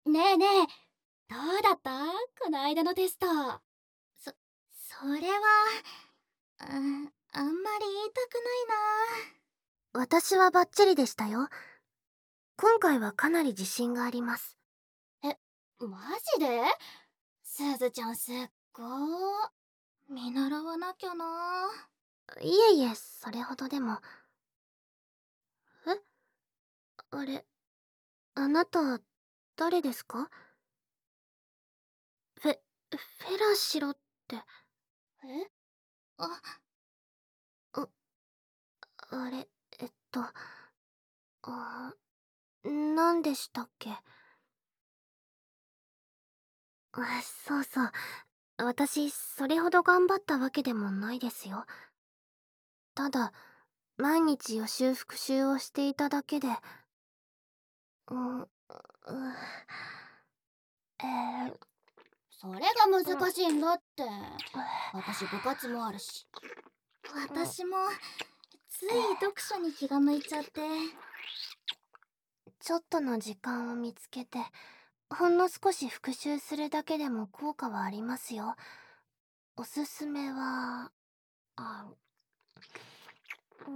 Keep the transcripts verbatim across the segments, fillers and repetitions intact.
ねえねえ、どうだった、この間のテスト。 そ、それは、あ、あんまり言いたくないな。私はバッチリでしたよ。今回はかなり自信があります。 え、マジで？すずちゃんすっごー。 見習わなきゃな。いえいえ、それほどでも。え？あれ、あなた、誰ですか？フェ、フェラしろって。 え？ あ、あ、あれ、えっと、あ、何でしたっけ？あ、そうそう。私、それほど頑張ったわけでもないですよ。ただ、毎日予習復習をしていただけで。うん、う、えー、 それが難しいんだって。私部活もあるし。 私も、つい読書に気が向いちゃって。ちょっとの時間を見つけて、ほんの少し復習するだけでも効果はありますよ。おすすめは、あ、うん。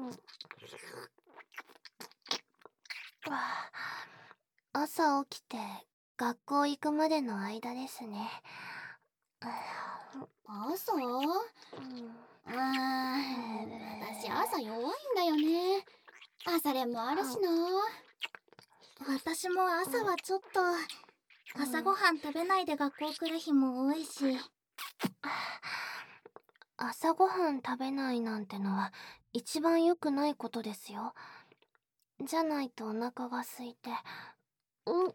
あ、朝起きて学校行くまでの間ですね。 朝？ううん。 ーん、私朝弱いんだよね。朝練もあるしな。 私も朝はちょっと、朝ごはん食べないで学校来る日も多いし。朝ごはん食べないなんてのは一番良くないことですよ。じゃないとお腹が空いて、うん、うん、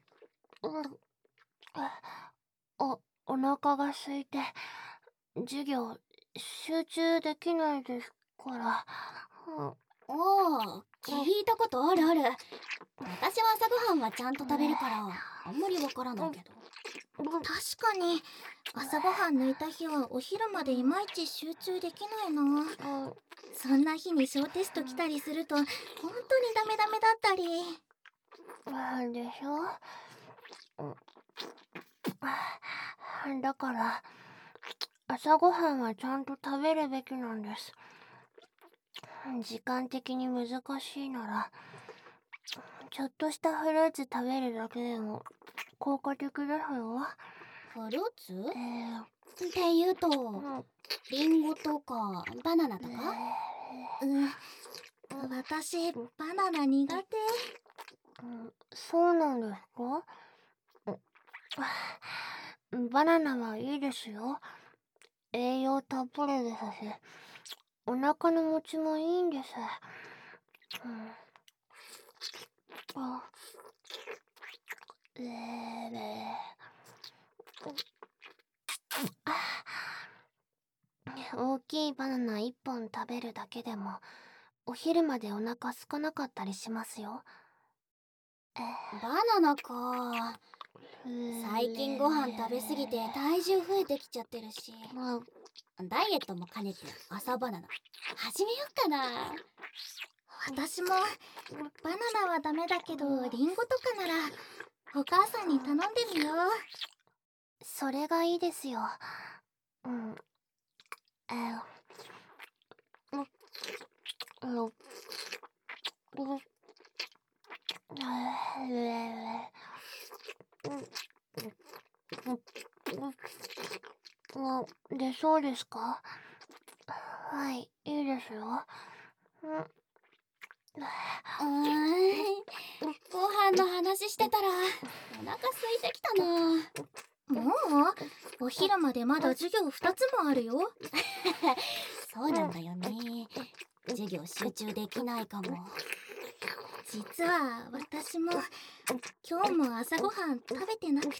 お、お腹が空いて、授業集中できないですから。うん、 おお、聞いたことあるある。私は朝ごはんはちゃんと食べるから、あんまりわからないけど。 確かに、朝ごはん抜いた日はお昼までいまいち集中できないな。そんな日に小テスト来たりすると、本当にダメダメだったり。でしょ？だから、朝ごはんはちゃんと食べるべきなんです。時間的に難しいなら、ちょっとしたフルーツ食べるだけでも効果的ですよ。 フルーツ？ えー、 って言うと、 うん、 リンゴとかバナナとか？ うん、私、バナナ苦手。うん、そうなんですか？うん、バナナはいいですよ。栄養たっぷりですし、お腹の持ちもいいんです。うん、あ、えー、大きいバナナいっぽん食べるだけでも、お昼までお腹空かなかったりしますよ。 バナナか。最近ご飯食べ過ぎて体重増えてきちゃってるし、ダイエットも兼ねて朝バナナ始めよっかな。 私もバナナはダメだけど、リンゴとかならお母さんに頼んでみよう。それがいいですよ。うん。えー、う、う、う、う、で、そうですか？はい、いいですよ。 うーん、ご飯の話してたらお腹空いてきたな。 もうお昼までまだ授業ふたつもあるよ。 そうなんだよね。授業集中できないかも。 実は私も今日も朝ごはん食べてなくて。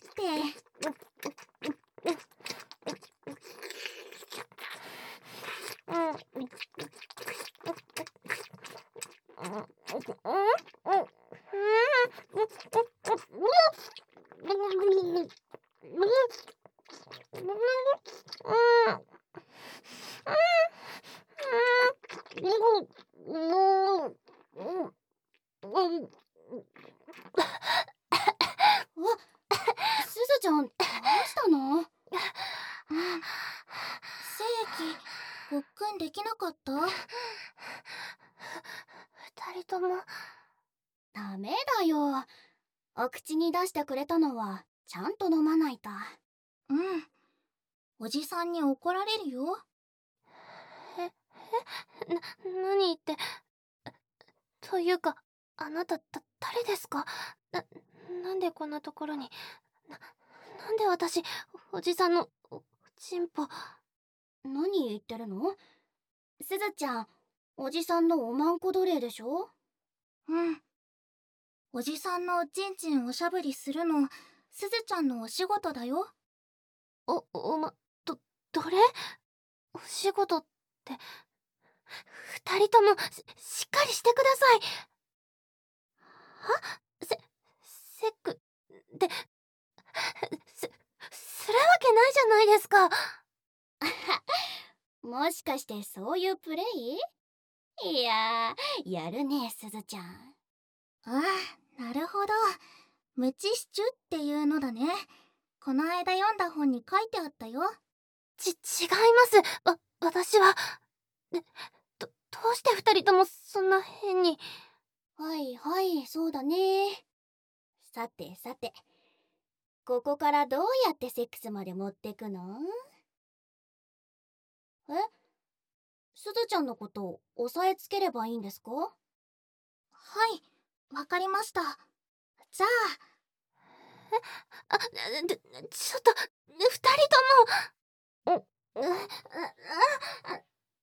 信できなかった？二人とも。 ダメだよ。お口に出してくれたのはちゃんと飲まないと。 うん。おじさんに怒られるよ。え、え、な、何言って。というか、あなた、だ、誰ですか？な、なんでこんなところに。な、なんで私、おじさんの、お、チンポ。 何言ってるの？すずちゃん、おじさんのおまんこ奴隷でしょ？ うん。おじさんのおちんちんおしゃぶりするの、すずちゃんのお仕事だよ。お、おま、ど、どれ？お仕事って、二人ともし、しっかりしてください。は？せ、セック、で、す、するわけないじゃないですか。 もしかしてそういうプレイ？いやー、やるね、すずちゃん。 ああ、なるほど。ムチシチュっていうのだね。この間読んだ本に書いてあったよ。ち、違います。わ、私は。で、ど、どうして二人ともそんな変に。 はいはい、そうだね。さてさて、ここからどうやってセックスまで持ってくの？え？すずちゃんのこと押さえつければいいんですか？はい、わかりました。じゃあ。え、あ、で、ちょっと、二人とも。う、う、う、あ、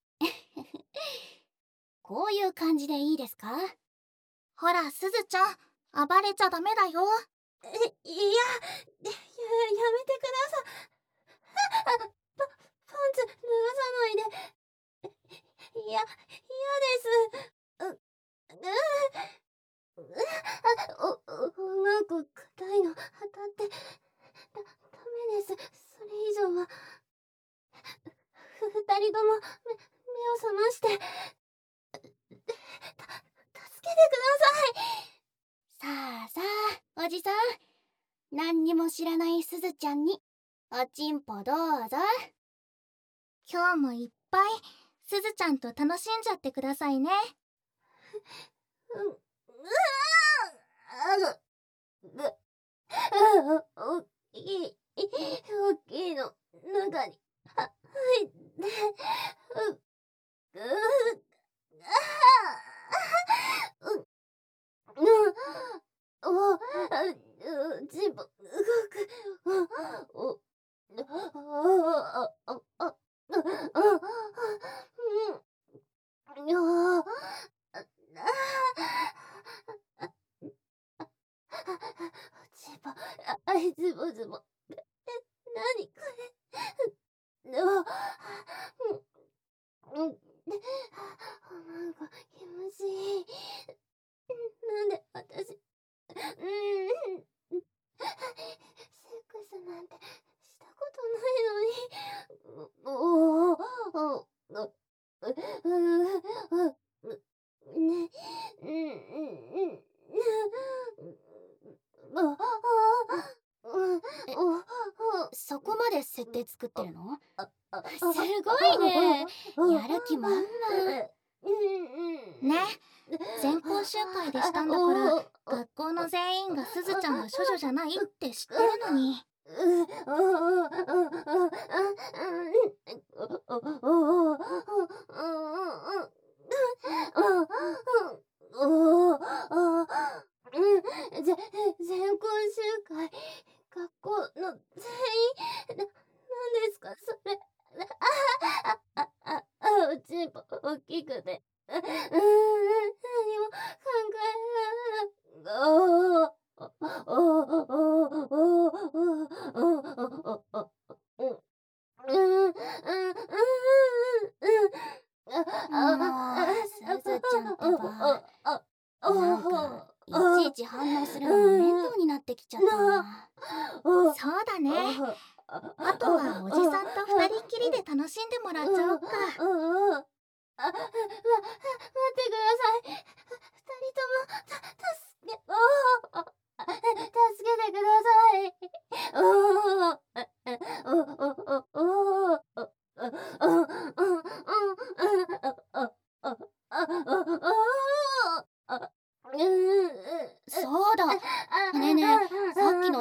こういう感じでいいですか？ ほら、すずちゃん、暴れちゃダメだよ。え、いや、や、やめてください。あ、パ、パンツ脱がさないで。いや、嫌です。う、う、う、あ、お、お、なんか硬いの当たって、だ、ダメです。それ以上は。ふ、二人とも、目、目を覚まして、た、助けてください。 さあさあ、おじさん。何にも知らないすずちゃんに、おちんぽどうぞ。 今日もいっぱい、すずちゃんと楽しんじゃってくださいね。う、うわあ、ぐ、あ、おっきい、おっきいの、中に、は、入って、う、う、あ、う、う、お、あ、う、ちんぽ、動く、お、お、あ、あ、あ、あ、あ、うん、よー、あ、あ、ちんぽ、あ、あいつぼつぼ、え、なにこれ、う、うん、うん、なんか気持ちいい。なんで私、うん、セックスなんてしたことないのに。おお、お、お、う、ね、うん、うん、うん、あ、あ、 え、 お、 そこまで設定作ってるの？ あ、あ、 すごいね。やる気満々。 ね、全校集会でしたんだから、学校の全員がすずちゃんが処女じゃないって知ってるのに。ぜ、全校集会、学校の全員、な、なんですかそれ。あ、あ、あ、あ、あ、おちんぽ大きくて。うーん、何も考えられない。おー、お、お、お、お、お、お、お、うん、うん、うん、うん、 もう、すずちゃんってば。なんか、いちいち反応するのも面倒になってきちゃったな。 そうだね。あとはおじさんと二人っきりで楽しんでもらっちゃおっか。あ、ま、待ってください。二人とも、た、助け、おー、助けてください。おー、お、お、お、お、お、お、お、お、お、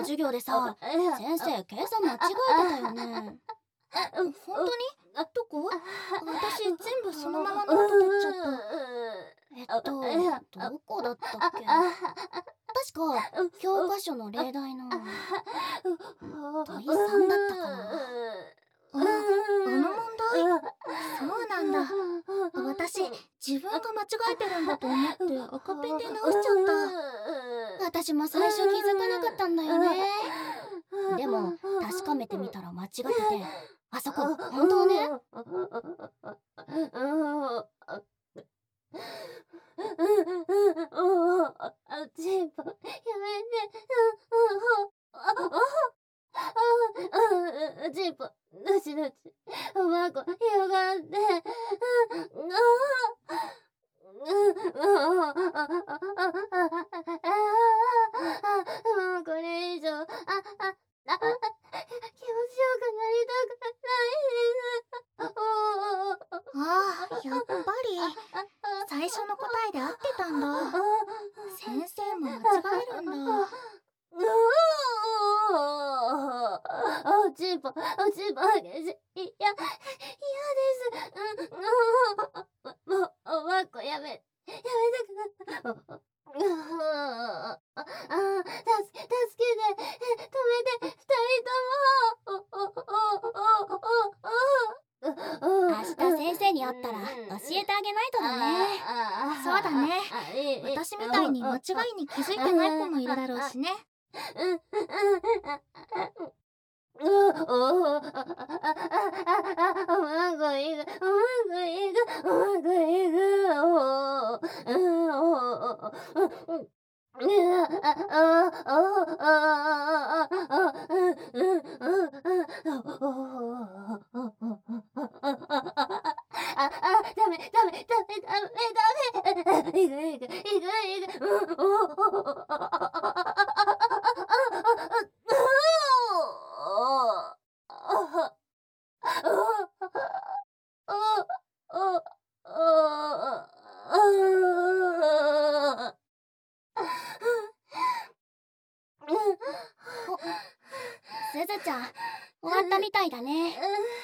授業でさ、先生計算間違えてたよね。 本当に？どこ？私全部そのままノート取っちゃった。 えっとどこだったっけ。確か教科書の例題の問さんだったかな。 あ、あの問題？そうなんだ。私自分が間違えてるんだと思って赤ペンで直しちゃった。 私も最初気づかなかったんだよね。でも確かめてみたら間違ってて、あそこ本当ね。 ジンポ、やめて。ジンポ、どしどし、おまこ、よがって。もうこれ以上、あ、あ、あ、気持ちよくなりたくないです。ああ、やっぱり最初の答えで合ってたんだ。先生も間違えるんだ。おちぼ、おちぼげし、いや、嫌です。もう、おまっこやめ、やめてください。ああ、助け、助けて、止めて、二人とも。 明日先生に会ったら教えてあげないとだね。 そうだね。私みたいに間違いに気づいてない子もいるだろうしね。おお、おまんこいぐ、おまんこいぐ、おまんこいぐ、おお、あ、あ、ダメ、ダメ、ダメ、ダメ、ダメ。いく、いく、いく、いく。 すずちゃん、終わったみたいだね。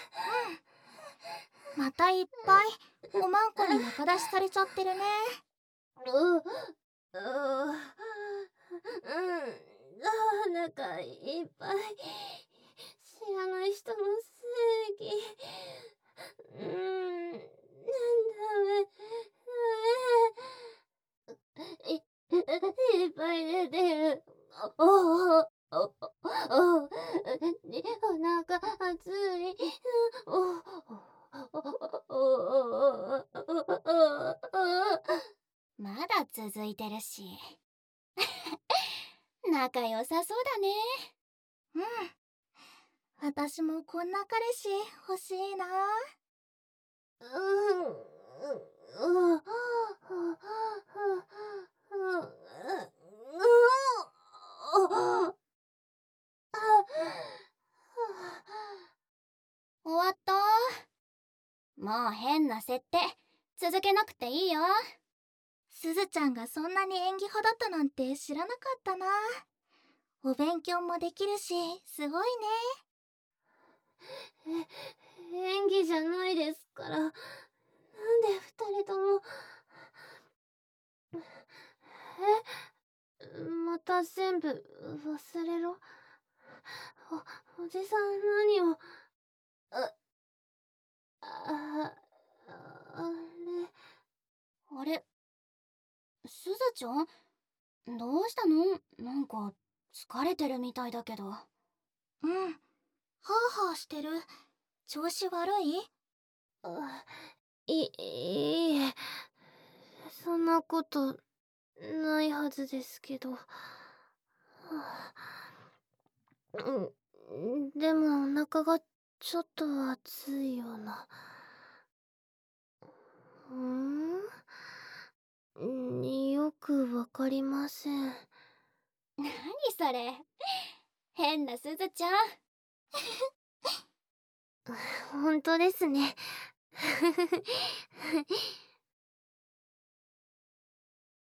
うん。またいっぱいおまんこに仲出しされちゃってるね。う、う、うん、うん、なんかいっぱい知らない人の正義。うーん、ダメ、ダメ。い、いっぱい出てる。おお、お、お、お、に、お腹熱い。お、 まだ続いてるし。仲良さそうだね。 うん。私もこんな彼氏欲しいな。うん。うん。 終わった。もう変な設定続けなくていいよ。 すずちゃんがそんなに演技派だったなんて知らなかったな。お勉強もできるしすごいね。え、演技じゃないですから。なんで二人とも。え、また全部忘れろ。お、おじさん何を。あ、あ、あれあれ、すずちゃんどうしたの？なんか疲れてるみたいだけど。うん、 はあはあしてる。調子悪い？あ、い、いいえ、そんなことないはずですけど。はあ、うん、でもお腹がちょっと熱いような。うん？よくわかりません。 何それ、変なすずちゃん。 本当ですね。